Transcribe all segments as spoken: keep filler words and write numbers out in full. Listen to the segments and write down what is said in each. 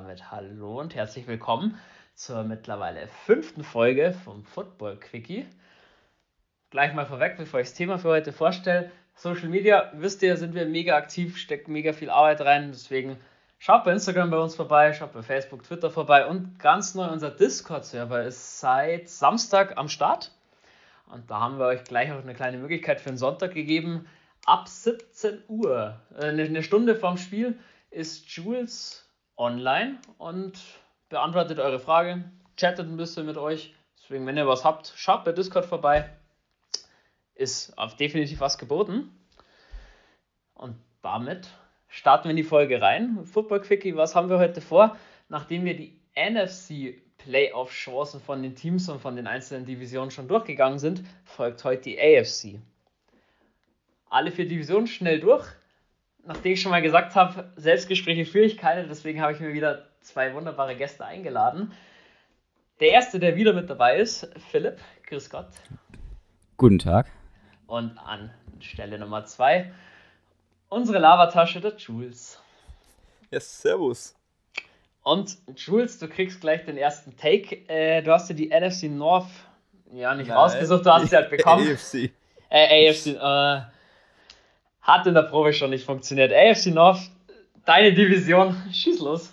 damit hallo und herzlich willkommen zur mittlerweile fünften Folge vom Football Quickie. Gleich mal vorweg, bevor ich das Thema für heute vorstelle. Social Media, wisst ihr, sind wir mega aktiv, stecken mega viel Arbeit rein, deswegen schaut bei Instagram bei uns vorbei, schaut bei Facebook, Twitter vorbei und ganz neu unser Discord-Server ist seit Samstag am Start. Und da haben wir euch gleich auch eine kleine Möglichkeit für den Sonntag gegeben. Ab siebzehn Uhr, eine Stunde vorm Spiel, ist Jules online und beantwortet eure Fragen, chattet ein bisschen mit euch. Deswegen, wenn ihr was habt, schaut bei Discord vorbei. Ist auf definitiv was geboten. Und damit starten wir in die Folge rein. Football Quickie, was haben wir heute vor? Nachdem wir die N F C Playoff-Chancen von den Teams und von den einzelnen Divisionen schon durchgegangen sind, folgt heute die A F C. Alle vier Divisionen schnell durch. Nachdem ich schon mal gesagt habe, Selbstgespräche führe ich keine, deswegen habe ich mir wieder zwei wunderbare Gäste eingeladen. Der erste, der wieder mit dabei ist, Philipp, grüß Gott. Guten Tag. Und an Stelle Nummer zwei, unsere Lavatasche, der Jules. Ja, servus. Und Jules, du kriegst gleich den ersten Take. Äh, du hast dir die N F C North ja nicht Nein, rausgesucht, du hast sie halt bekommen. A F C. Äh, A F C äh, hat in der Probe schon nicht funktioniert. A F C North, deine Division, schieß los.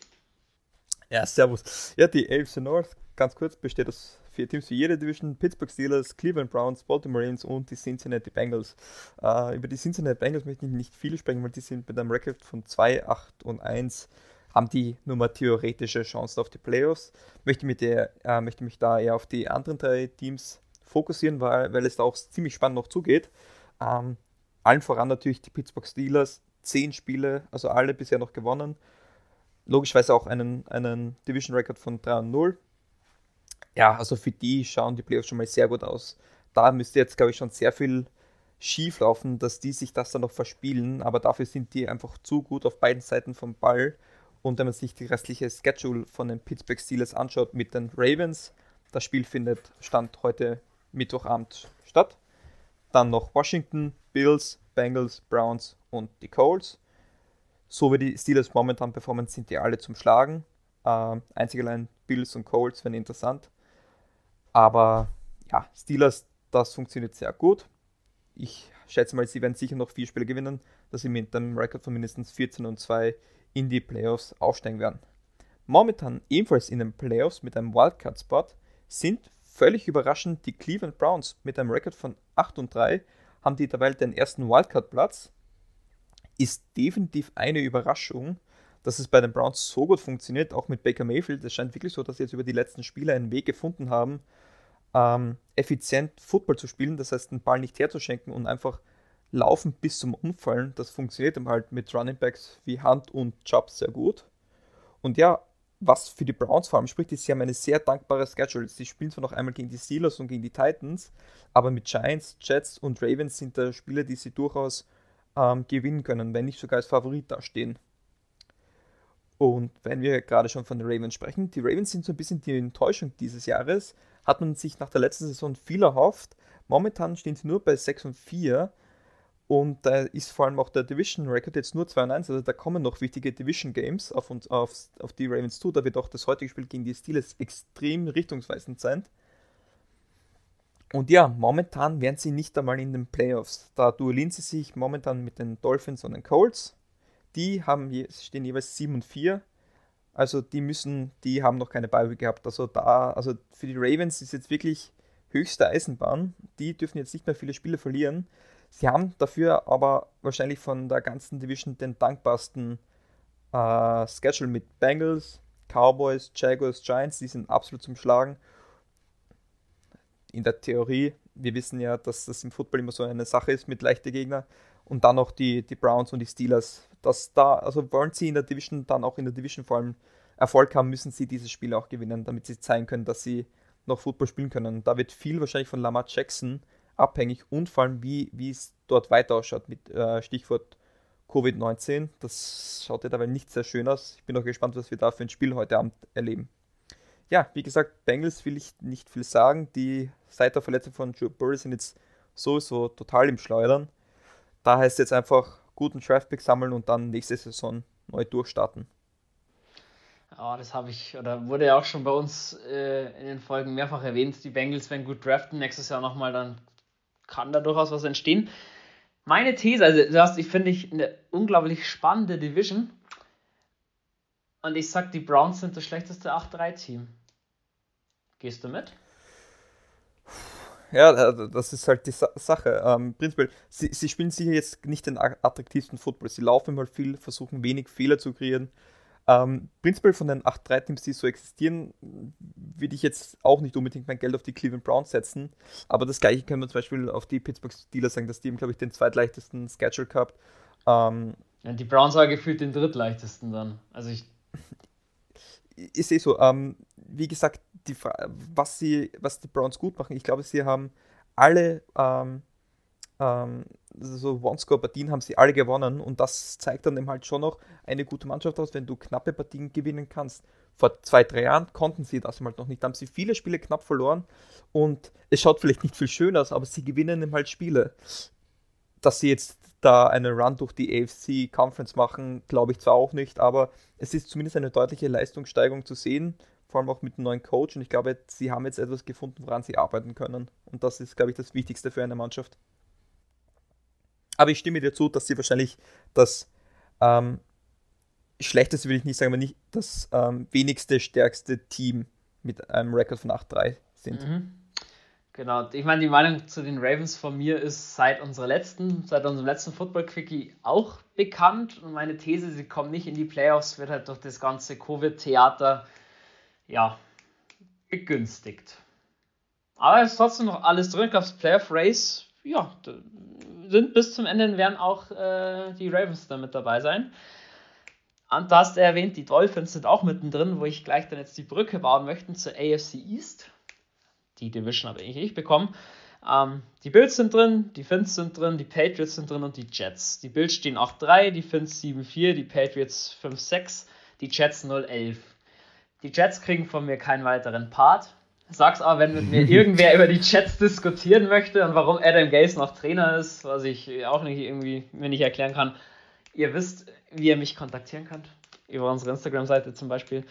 Ja, servus. Ja, die A F C North, ganz kurz, besteht aus vier Teams für jede Division: Pittsburgh Steelers, Cleveland Browns, Baltimore Ravens und die Cincinnati Bengals. Äh, über die Cincinnati Bengals möchte ich nicht viel sprechen, weil die sind mit einem Rekord von zwei, acht und eins, haben die nur mal theoretische Chancen auf die Playoffs. Möchte, mit der, äh, möchte mich da eher auf die anderen drei Teams fokussieren, weil, weil es da auch ziemlich spannend noch zugeht. Ähm, allen voran natürlich die Pittsburgh Steelers, zehn Spiele, also alle bisher noch gewonnen. Logischerweise auch einen, einen Division-Record von drei und null. Ja, also für die schauen die Playoffs schon mal sehr gut aus. Da müsste jetzt, glaube ich, schon sehr viel schief laufen, dass die sich das dann noch verspielen, aber dafür sind die einfach zu gut auf beiden Seiten vom Ball. Und wenn man sich die restliche Schedule von den Pittsburgh Steelers anschaut mit den Ravens, das Spiel findet Stand heute Mittwochabend statt. Dann noch Washington, Bills, Bengals, Browns und die Colts. So wie die Steelers momentan performen, sind die alle zum Schlagen. Äh, einzig allein Bills und Colts wären interessant. Aber ja, Steelers, das funktioniert sehr gut. Ich schätze mal, sie werden sicher noch vier Spiele gewinnen, dass sie mit einem Rekord von mindestens vierzehn und zwei in die Playoffs aufsteigen werden. Momentan ebenfalls in den Playoffs mit einem Wildcard-Spot sind völlig überraschend die Cleveland Browns mit einem Rekord von acht und drei, haben die dabei den ersten Wildcard-Platz. Ist definitiv eine Überraschung, dass es bei den Browns so gut funktioniert, auch mit Baker Mayfield. Es scheint wirklich so, dass sie jetzt über die letzten Spiele einen Weg gefunden haben, ähm, effizient Football zu spielen, das heißt, den Ball nicht herzuschenken und einfach laufen bis zum Umfallen. Das funktioniert dann halt mit Running Backs wie Hunt und Chubb sehr gut. Und ja, was für die Browns vor allem spricht, ist, sie haben eine sehr dankbare Schedule. Sie spielen zwar noch einmal gegen die Steelers und gegen die Titans, aber mit Giants, Jets und Ravens sind da Spiele, die sie durchaus ähm, gewinnen können, wenn nicht sogar als Favorit dastehen. Und wenn wir gerade schon von den Ravens sprechen, die Ravens sind so ein bisschen die Enttäuschung dieses Jahres. Hat man sich nach der letzten Saison viel erhofft. Momentan stehen sie nur bei sechs und vier. Und da ist vor allem auch der Division-Record jetzt nur zwei und eins. Also da kommen noch wichtige Division-Games auf, uns, auf, auf die Ravens zu. Da wird auch das heutige Spiel gegen die Steelers extrem richtungsweisend sein. Und ja, momentan wären sie nicht einmal in den Playoffs. Da duellieren sie sich momentan mit den Dolphins und den Colts. Die haben je, stehen jeweils sieben und vier. Also die müssen, die haben noch keine Bye-Week gehabt. Also da, also für die Ravens ist jetzt wirklich höchste Eisenbahn. Die dürfen jetzt nicht mehr viele Spiele verlieren. Sie haben dafür aber wahrscheinlich von der ganzen Division den dankbarsten äh, Schedule mit Bengals, Cowboys, Jaguars, Giants. Die sind absolut zum Schlagen. In der Theorie, wir wissen ja, dass das im Football immer so eine Sache ist mit leichten Gegnern. Und dann noch die, die Browns und die Steelers. Dass da, also wollen sie in der Division, dann auch in der Division vor allem Erfolg haben, müssen sie dieses Spiel auch gewinnen, damit sie zeigen können, dass sie noch Football spielen können. Da wird viel wahrscheinlich von Lamar Jackson abhängig und vor allem, wie, wie es dort weiter ausschaut mit äh, Stichwort Covid neunzehn. Das schaut ja dabei nicht sehr schön aus. Ich bin auch gespannt, was wir da für ein Spiel heute Abend erleben. Ja, wie gesagt, Bengals will ich nicht viel sagen. Die seit der Verletzung von Joe Burrow sind jetzt sowieso total im Schleudern. Da heißt es jetzt einfach guten Draftpick sammeln und dann nächste Saison neu durchstarten. Ja, das habe ich, oder wurde ja auch schon bei uns äh, in den Folgen mehrfach erwähnt. Die Bengals, wenn gut draften, nächstes Jahr nochmal, dann kann da durchaus was entstehen. Meine These, also du hast, ich finde ich eine unglaublich spannende Division. Und ich sag, die Browns sind das schlechteste acht drei Team. Gehst du mit? Ja, also das ist halt die Sa Sache. Ähm, prinzipiell, sie, sie spielen sicher jetzt nicht den attraktivsten Football. Sie laufen mal viel, versuchen wenig Fehler zu kreieren. Ähm, prinzipiell von den acht drei Teams, die so existieren, würde ich jetzt auch nicht unbedingt mein Geld auf die Cleveland Browns setzen. Aber das gleiche können wir zum Beispiel auf die Pittsburgh Steelers sagen, dass die haben, glaube ich, den zweitleichtesten Schedule gehabt. Ähm, ja, die Browns waren gefühlt den drittleichtesten dann. Also ich. Ich sehe so, ähm, wie gesagt, die was, sie, was die Browns gut machen, ich glaube, sie haben alle ähm, ähm, so One-Score-Partien haben sie alle gewonnen und das zeigt dann eben halt schon noch eine gute Mannschaft aus, wenn du knappe Partien gewinnen kannst. Vor zwei, drei Jahren konnten sie das halt noch nicht. Da haben sie viele Spiele knapp verloren und es schaut vielleicht nicht viel schöner aus, aber sie gewinnen eben halt Spiele. Dass sie jetzt da eine Run durch die A F C Conference machen, glaube ich zwar auch nicht, aber es ist zumindest eine deutliche Leistungssteigerung zu sehen, vor allem auch mit dem neuen Coach und ich glaube, sie haben jetzt etwas gefunden, woran sie arbeiten können und das ist, glaube ich, das Wichtigste für eine Mannschaft. Aber ich stimme dir zu, dass sie wahrscheinlich das ähm, schlechteste, will ich nicht sagen, aber nicht das ähm, wenigste, stärkste Team mit einem Rekord von acht drei sind. Mhm. Genau, ich meine, die Meinung zu den Ravens von mir ist seit unserer letzten, seit unserem letzten Football-Quickie auch bekannt. Und meine These, sie kommen nicht in die Playoffs, wird halt durch das ganze Covid-Theater, ja, begünstigt. Aber es ist trotzdem noch alles drin. Ich glaube, das Playoff-Race, ja, sind bis zum Ende werden auch äh, die Ravens da mit dabei sein. Und da hast du erwähnt, die Dolphins sind auch mittendrin, wo ich gleich dann jetzt die Brücke bauen möchte zur A F C East. Die Division habe ich nicht bekommen. Ähm, die Bills sind drin, die Finns sind drin, die Patriots sind drin und die Jets. Die Bills stehen acht drei, die Finns sieben vier, die Patriots fünf sechs, die Jets null elf. Die Jets kriegen von mir keinen weiteren Part. Sag's aber, wenn mit mir irgendwer über die Jets diskutieren möchte und warum Adam Gase noch Trainer ist, was ich auch nicht irgendwie mir nicht erklären kann. Ihr wisst, wie ihr mich kontaktieren könnt. Über unsere Instagram-Seite zum Beispiel.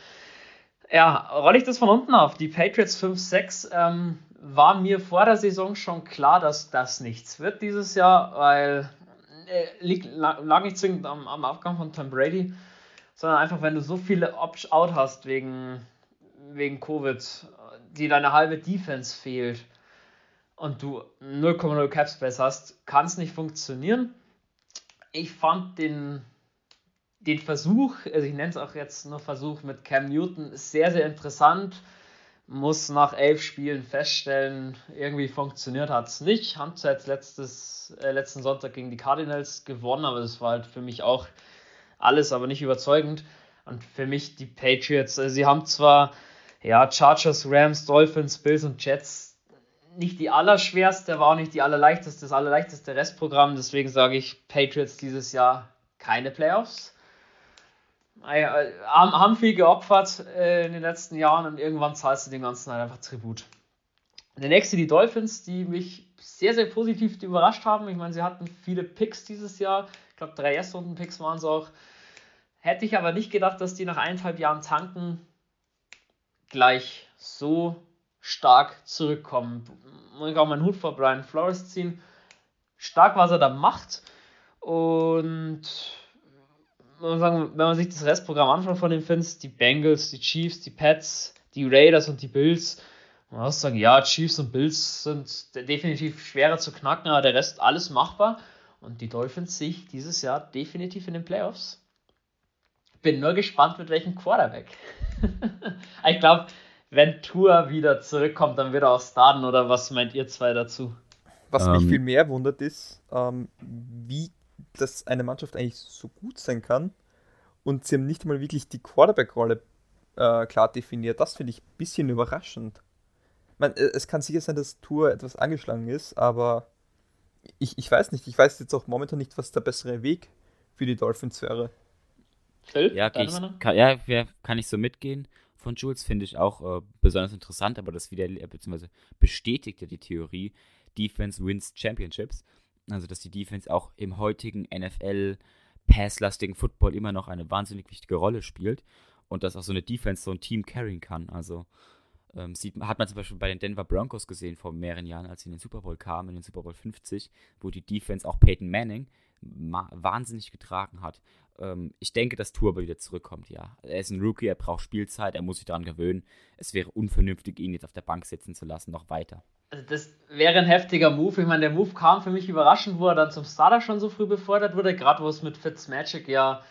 Ja, rolle ich das von unten auf. Die Patriots fünf sechs ähm, war mir vor der Saison schon klar, dass das nichts wird dieses Jahr, weil äh, liegt, lag nicht zwingend am, am Abgang von Tom Brady, sondern einfach, wenn du so viele Opt-out hast wegen, wegen Covid, die deine halbe Defense fehlt und du null Komma null Cap Space hast, kann es nicht funktionieren. Ich fand den Den Versuch, also ich nenne es auch jetzt nur Versuch mit Cam Newton, ist sehr, sehr interessant. Muss nach elf Spielen feststellen, irgendwie funktioniert hat es nicht. Haben zwar jetzt letztes, äh, letzten Sonntag gegen die Cardinals gewonnen, aber das war halt für mich auch alles, aber nicht überzeugend. Und für mich die Patriots, also sie haben zwar ja, Chargers, Rams, Dolphins, Bills und Jets nicht die allerschwerste, aber auch nicht die allerleichteste, das allerleichteste Restprogramm. Deswegen sage ich Patriots dieses Jahr keine Playoffs. Haben viel geopfert äh, in den letzten Jahren und irgendwann zahlst du den ganzen halt einfach Tribut. Der nächste, die Dolphins, die mich sehr, sehr positiv überrascht haben. Ich meine, sie hatten viele Picks dieses Jahr. Ich glaube, drei Erstrunden-Picks waren es auch. Hätte ich aber nicht gedacht, dass die nach eineinhalb Jahren tanken gleich so stark zurückkommen. Muss ich auch meinen Hut vor Brian Flores ziehen. Stark, was er da macht. Und wenn man sich das Restprogramm anschaut von den Finns, die Bengals, die Chiefs, die Pats, die Raiders und die Bills, man muss sagen, ja, Chiefs und Bills sind definitiv schwerer zu knacken, aber der Rest alles machbar. Und die Dolphins sehe ich dieses Jahr definitiv in den Playoffs. Bin nur gespannt, mit welchem Quarterback. Ich glaube, wenn Tua wieder zurückkommt, dann wird er auch starten, oder was meint ihr zwei dazu? Was um, mich viel mehr wundert ist, ähm, wie dass eine Mannschaft eigentlich so gut sein kann und sie haben nicht mal wirklich die Quarterback-Rolle äh, klar definiert. Das finde ich ein bisschen überraschend. Ich meine, es kann sicher sein, dass Tua etwas angeschlagen ist, aber ich, ich weiß nicht. Ich weiß jetzt auch momentan nicht, was der bessere Weg für die Dolphins wäre. Phil, ja, ich, kann, ja, kann ich so mitgehen. Von Jules finde ich auch äh, besonders interessant, aber das wieder, beziehungsweise bestätigt ja die Theorie, Defense wins Championships. Also, dass die Defense auch im heutigen N F L-passlastigen Football immer noch eine wahnsinnig wichtige Rolle spielt. und dass auch so eine Defense so ein Team carryen kann. Also ähm, sieht, hat man zum Beispiel bei den Denver Broncos gesehen vor mehreren Jahren, als sie in den Super Bowl kamen, in den Super Bowl fünfzig, wo die Defense auch Peyton Manning ma- wahnsinnig getragen hat. Ähm, ich denke, dass Tua wieder zurückkommt, ja. Er ist ein Rookie, er braucht Spielzeit, er muss sich daran gewöhnen. Es wäre unvernünftig, ihn jetzt auf der Bank sitzen zu lassen, noch weiter. Also das wäre ein heftiger Move. Ich meine, der Move kam für mich überraschend, wo er dann zum Starter schon so früh befördert wurde, gerade wo es mit Fitzmagic ja,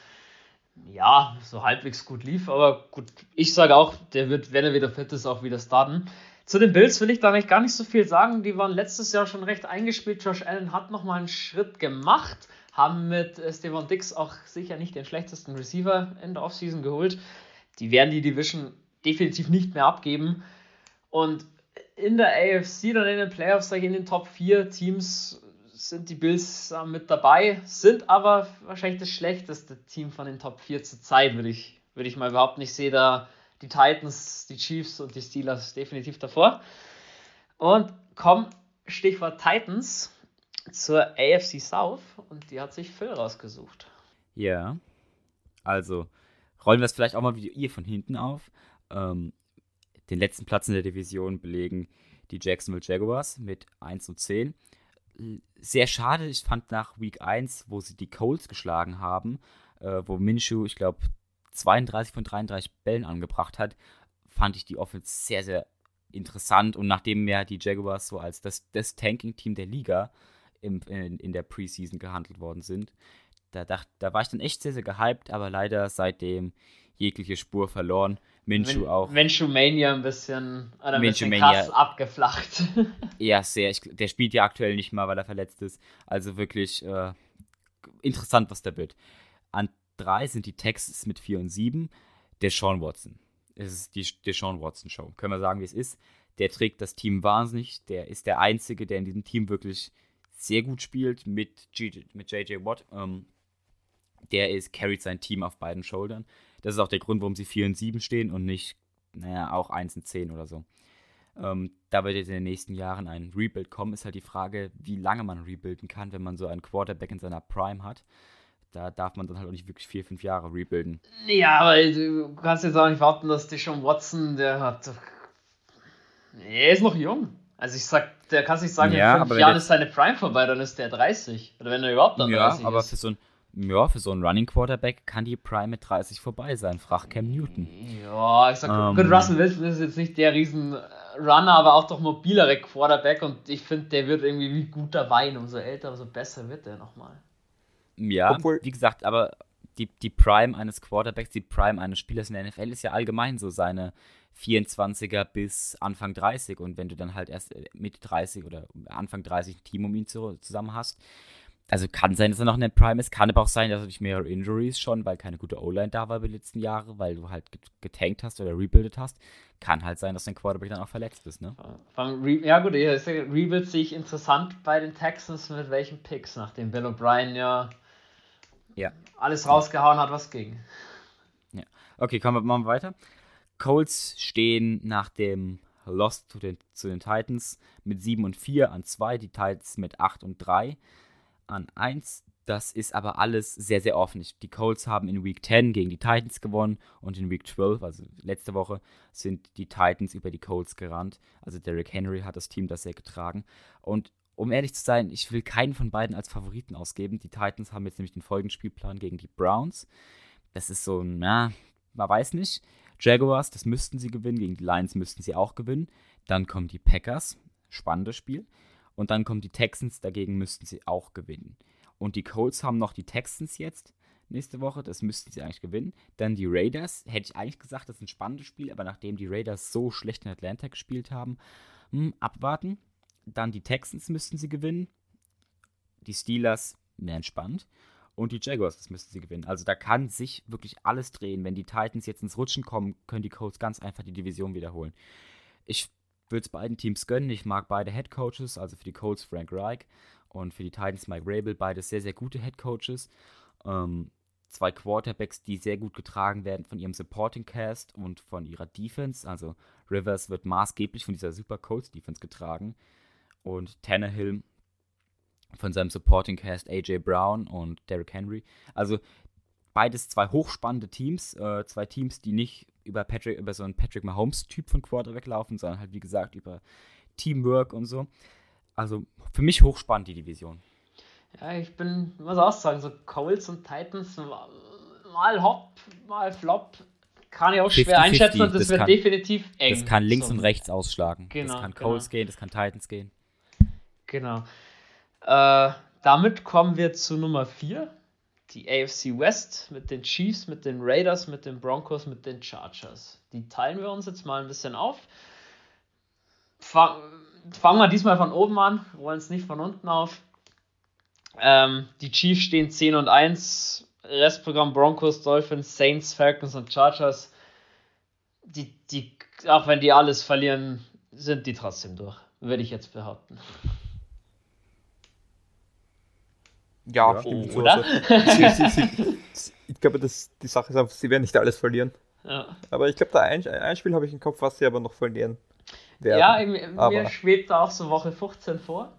ja so halbwegs gut lief. Aber gut, ich sage auch, der wird, wenn er wieder fit ist, auch wieder starten. Zu den Bills will ich da eigentlich gar nicht so viel sagen. Die waren letztes Jahr schon recht eingespielt. Josh Allen hat nochmal einen Schritt gemacht, haben mit äh, Stefon Diggs auch sicher nicht den schlechtesten Receiver in der Offseason geholt. Die werden die Division definitiv nicht mehr abgeben. Und in der A F C, dann in den Playoffs, sage ich, in den Top vier Teams sind die Bills äh, mit dabei, sind aber wahrscheinlich das schlechteste Team von den Top vier zur Zeit, würde ich, würd ich mal behaupten. Ich sehe da die Titans, die Chiefs und die Steelers definitiv davor. Und komm, Stichwort Titans, zur A F C South, und die hat sich Phil rausgesucht. Ja, also rollen wir es vielleicht auch mal wie ihr von hinten auf. Ähm, Den letzten Platz in der Division belegen die Jacksonville Jaguars mit eins und zehn. Sehr schade, ich fand nach Week eins, wo sie die Colts geschlagen haben, äh, wo Minshew, ich glaube, zweiunddreißig von dreiunddreißig Bällen angebracht hat, fand ich die Offense sehr, sehr interessant. Und nachdem ja die Jaguars so als das, das Tanking-Team der Liga im, in, in der Preseason gehandelt worden sind, da, dacht, da war ich dann echt sehr, sehr gehypt, aber leider seitdem jegliche Spur verloren. Minshew auch. Minshew-Mania ein bisschen, oder ein bisschen krass abgeflacht. Ja, sehr. Ich, der spielt ja aktuell nicht mal, weil er verletzt ist. Also wirklich äh, interessant, was da wird. An drei sind die Texans mit vier und sieben. Deshaun Watson. Es ist die Deshaun Watson Show. Können wir sagen, wie es ist. Der trägt das Team wahnsinnig. Der ist der Einzige, der in diesem Team wirklich sehr gut spielt mit, G- mit J J Watt. Ähm, der ist, carryt sein Team auf beiden Schultern. Das ist auch der Grund, warum sie vier und sieben stehen und nicht, naja, auch eins und zehn oder so. Ähm, da wird jetzt in den nächsten Jahren ein Rebuild kommen, ist halt die Frage, wie lange man rebuilden kann, wenn man so einen Quarterback in seiner Prime hat. Da darf man dann halt auch nicht wirklich vier, fünf Jahre rebuilden. Ja, aber du kannst jetzt auch nicht warten, dass Deshaun Watson, der hat, er ist noch jung. Also ich sag, der kannst nicht sagen, Ja, in fünf aber Jahren der- ist seine Prime vorbei, dann ist der dreißig. Oder wenn er überhaupt dann Ja, dreißig aber ist. für so ein Ja, für so einen Running Quarterback kann die Prime mit dreißig vorbei sein. Frag Cam Newton. Ja, ich sag, Ähm. gut, Russell Wilson ist jetzt nicht der riesen Runner, aber auch doch mobilere Quarterback, und ich finde, der wird irgendwie wie guter Wein. Umso älter, umso besser wird der nochmal. Ja, Obwohl- wie gesagt, aber die, die Prime eines Quarterbacks, die Prime eines Spielers in der N F L ist ja allgemein so seine vierundzwanziger bis Anfang dreißig. Und wenn du dann halt erst Mitte dreißig oder Anfang dreißig ein Team um ihn zu, zusammen hast, also kann sein, dass er noch in der Prime ist, kann aber auch sein, dass er durch mehrere Injuries schon, weil keine gute O-Line da war über die letzten Jahre, weil du halt getankt hast oder rebuildet hast, kann halt sein, dass dein Quarterback dann auch verletzt ist, ne? Ja gut, ja, Rebuild sehe ich interessant bei den Texans, mit welchen Picks, nachdem Bill O'Brien ja, ja alles rausgehauen hat, was ging. Ja. Okay, kommen wir mal weiter. Colts stehen nach dem Loss zu den, zu den Titans mit sieben und vier an zwei, die Titans mit acht und drei an eins. Das ist aber alles sehr, sehr offen. Die Colts haben in Week zehn gegen die Titans gewonnen und in Week zwölf, also letzte Woche, sind die Titans über die Colts gerannt. Also Derrick Henry hat das Team das sehr getragen. Und um ehrlich zu sein, ich will keinen von beiden als Favoriten ausgeben. Die Titans haben jetzt nämlich den folgenden Spielplan gegen die Browns. Das ist so, na, man weiß nicht. Jaguars, das müssten sie gewinnen. Gegen die Lions müssten sie auch gewinnen. Dann kommen die Packers, spannendes Spiel. Und dann kommen die Texans, dagegen müssten sie auch gewinnen. Und die Colts haben noch die Texans jetzt nächste Woche, das müssten sie eigentlich gewinnen. Dann die Raiders, hätte ich eigentlich gesagt, das ist ein spannendes Spiel, aber nachdem die Raiders so schlecht in Atlanta gespielt haben, hm, abwarten. Dann die Texans müssten sie gewinnen. Die Steelers, mehr entspannt. Und die Jaguars, das müssten sie gewinnen. Also da kann sich wirklich alles drehen. Wenn die Titans jetzt ins Rutschen kommen, können die Colts ganz einfach die Division wiederholen. Ich würde es beiden Teams gönnen. Ich mag beide Headcoaches, also für die Colts Frank Reich und für die Titans Mike Vrabel, beide sehr, sehr gute Headcoaches. Ähm, zwei Quarterbacks, die sehr gut getragen werden von ihrem Supporting Cast und von ihrer Defense. Also Rivers wird maßgeblich von dieser Super Colts Defense getragen und Tannehill von seinem Supporting Cast A J Brown und Derrick Henry. Also beides zwei hochspannende Teams, äh, zwei Teams, die nicht über Patrick, über so einen Patrick Mahomes-Typ von Quarterback laufen, sondern halt, wie gesagt, über Teamwork und so. Also für mich hochspannend, die Division. Ja, ich bin, muss auch sagen, so Colts und Titans, mal Hop, mal Flop, kann ich auch schwer fünfzig fünfzig einschätzen und das, das wird kann, definitiv eng. Das kann links so. und rechts ausschlagen. Genau, das kann genau. Colts gehen, das kann Titans gehen. Genau. Äh, damit kommen wir zu Nummer vier. Die A F C West mit den Chiefs, mit den Raiders, mit den Broncos, mit den Chargers. Die teilen wir uns jetzt mal ein bisschen auf. Fang, fangen wir diesmal von oben an, rollen es nicht von unten auf. Ähm, die Chiefs stehen zehn und eins. Restprogramm Broncos, Dolphins, Saints, Falcons und Chargers. Die, die, auch wenn die alles verlieren, sind die trotzdem durch, würde ich jetzt behaupten. Ja, ja stimmt. Oh, oder? So. Sie, sie, sie, ich glaube, das, die Sache ist einfach, sie werden nicht alles verlieren. Ja. Aber ich glaube, da ein, ein Spiel habe ich im Kopf, was sie aber noch verlieren werden. Ja, mir, aber. mir schwebt da auch so Woche fünfzehn vor.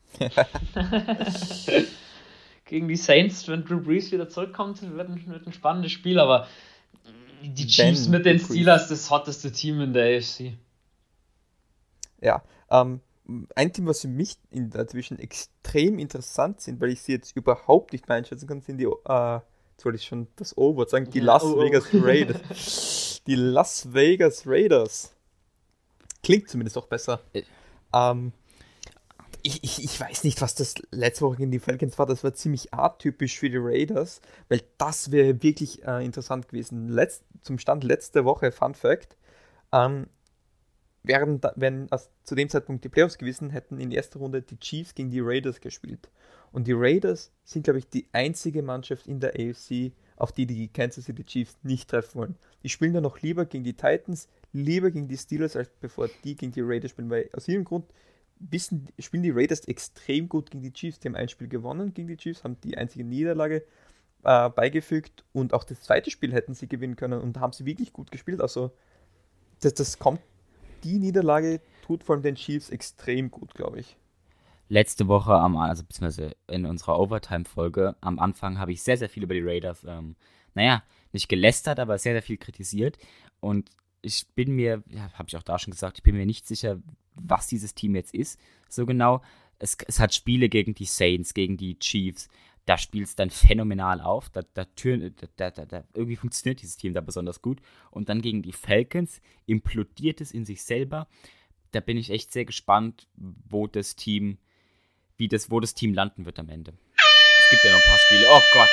Gegen die Saints, wenn Drew Brees wieder zurückkommt, wird ein, wird ein spannendes Spiel, aber die Chiefs mit den Steelers, das hotteste Team in der A F C. Ja, ähm, ein Team, was für mich in der Division extrem interessant sind, weil ich sie jetzt überhaupt nicht mehr einschätzen kann, sind die, äh, jetzt wollte ich schon das O-Wort sagen, die ja, Las oh, Vegas oh. Raiders. Die Las Vegas Raiders. Klingt zumindest auch besser. Ähm, ich, ich, ich weiß nicht, was das letzte Woche gegen die Falcons war, das war ziemlich atypisch für die Raiders, weil das wäre wirklich äh, interessant gewesen. Letzt, zum Stand letzte Woche, Fun Fact, ähm, wären, wenn also zu dem Zeitpunkt die Playoffs gewesen, hätten in erster Runde die Chiefs gegen die Raiders gespielt. Und die Raiders sind, glaube ich, die einzige Mannschaft in der A F C, auf die die Kansas City Chiefs nicht treffen wollen. Die spielen dann noch lieber gegen die Titans, lieber gegen die Steelers, als bevor die gegen die Raiders spielen, weil aus ihrem Grund wissen, spielen die Raiders extrem gut gegen die Chiefs. Die haben ein Spiel gewonnen gegen die Chiefs, haben die einzige Niederlage äh, beigefügt und auch das zweite Spiel hätten sie gewinnen können und haben sie wirklich gut gespielt. Also das, das kommt, die Niederlage tut vor allem den Chiefs extrem gut, glaube ich. Letzte Woche, am, also beziehungsweise in unserer Overtime-Folge, am Anfang habe ich sehr, sehr viel über die Raiders, ähm, naja, nicht gelästert, aber sehr, sehr viel kritisiert. Und ich bin mir, ja, habe ich auch da schon gesagt, ich bin mir nicht sicher, was dieses Team jetzt ist, so genau. Es, es hat Spiele gegen die Saints, gegen die Chiefs, da spielt es dann phänomenal auf, da, da, da, da, da irgendwie funktioniert dieses Team da besonders gut. Und dann gegen die Falcons implodiert es in sich selber. Da bin ich echt sehr gespannt, wo das Team, wie das, wo das Team landen wird am Ende. Es gibt ja noch ein paar Spiele. Oh Gott.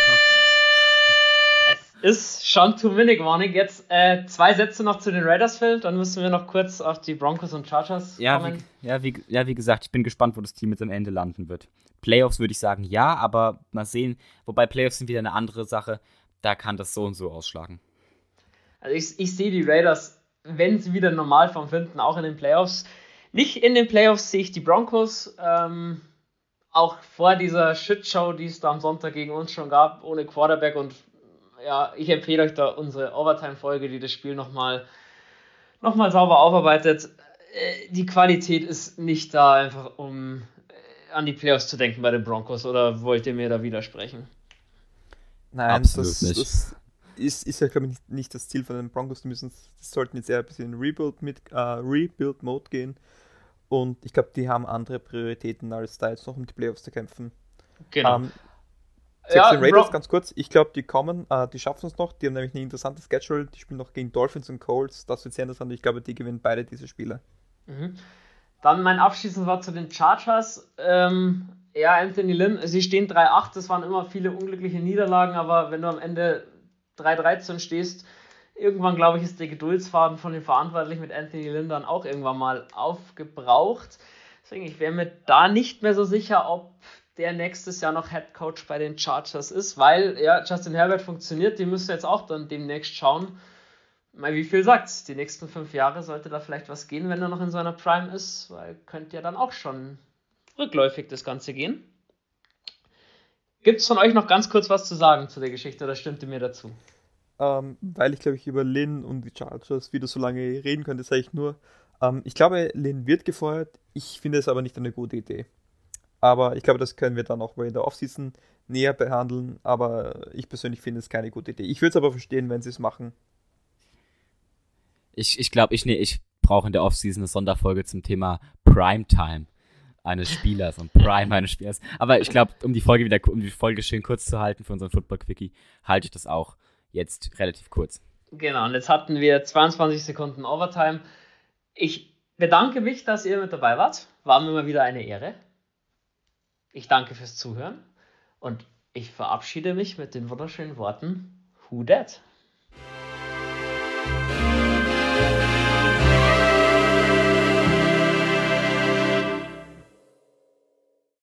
Es ist schon Two-Minute-Warning. Jetzt äh, zwei Sätze noch zu den Raiders, Phil. Dann müssen wir noch kurz auf die Broncos und Chargers ja, kommen. Wie, ja, wie, ja, wie gesagt, ich bin gespannt, wo das Team jetzt am Ende landen wird. Playoffs würde ich sagen, ja, aber mal sehen. Wobei Playoffs sind wieder eine andere Sache. Da kann das so und so ausschlagen. Also ich, ich sehe die Raiders, wenn sie wieder Normalform finden, auch in den Playoffs. Nicht in den Playoffs sehe ich die Broncos. Ähm, auch vor dieser Shitshow, die es da am Sonntag gegen uns schon gab, ohne Quarterback. Und ja, ich empfehle euch da unsere Overtime-Folge, die das Spiel nochmal noch mal sauber aufarbeitet. Äh, die Qualität ist nicht da, einfach um äh, an die Playoffs zu denken bei den Broncos. Oder wollt ihr mir da widersprechen? Nein, absolut das, nicht. Das ist, ist ja, glaube ich, nicht, nicht das Ziel von den Broncos. Die müssen, die sollten jetzt eher ein bisschen in Rebuild mit äh, Rebuild-Mode gehen. Und ich glaube, die haben andere Prioritäten, als da jetzt noch um die Playoffs zu kämpfen. Genau. Ähm, ja, den Raiders Bro- ganz kurz, ich glaube, die kommen, äh, die schaffen es noch. Die haben nämlich eine interessante Schedule. Die spielen noch gegen Dolphins und Colts. Das wird sehr interessant. Ich glaube, die gewinnen beide diese Spiele. Mhm. Dann mein abschließendes Wort zu den Chargers. Ähm, ja, Anthony Lynn, sie stehen drei acht. Das waren immer viele unglückliche Niederlagen, aber wenn du am Ende drei dreizehn stehst, irgendwann, glaube ich, ist der Geduldsfaden von den Verantwortlichen mit Anthony Lynn dann auch irgendwann mal aufgebraucht. Deswegen, ich wäre mir da nicht mehr so sicher, ob der nächstes Jahr noch Head Coach bei den Chargers ist, weil ja, Justin Herbert funktioniert, die müssen jetzt auch dann demnächst schauen. Mal wie viel sagt's, die nächsten fünf Jahre sollte da vielleicht was gehen, wenn er noch in seiner Prime ist, weil könnte ja dann auch schon rückläufig das Ganze gehen. Gibt es von euch noch ganz kurz was zu sagen zu der Geschichte oder stimmt ihr mir dazu? Ähm, weil ich glaube ich über Lynn und die Chargers wieder so lange reden könnte, sage ich nur, ähm, ich glaube, Lynn wird gefeuert, ich finde es aber nicht eine gute Idee. Aber ich glaube, das können wir dann auch mal in der Offseason näher behandeln. Aber ich persönlich finde es keine gute Idee. Ich würde es aber verstehen, wenn sie es machen. Ich, ich glaube, ich, nee, ich brauche in der Offseason eine Sonderfolge zum Thema Primetime eines Spielers und Prime eines Spielers. Aber ich glaube, um die Folge wieder, um die Folge schön kurz zu halten für unseren Football-Quickie, halte ich das auch jetzt relativ kurz. Genau, und jetzt hatten wir zweiundzwanzig Sekunden Overtime. Ich bedanke mich, dass ihr mit dabei wart. War mir mal wieder eine Ehre. Ich danke fürs Zuhören und ich verabschiede mich mit den wunderschönen Worten Who Dat?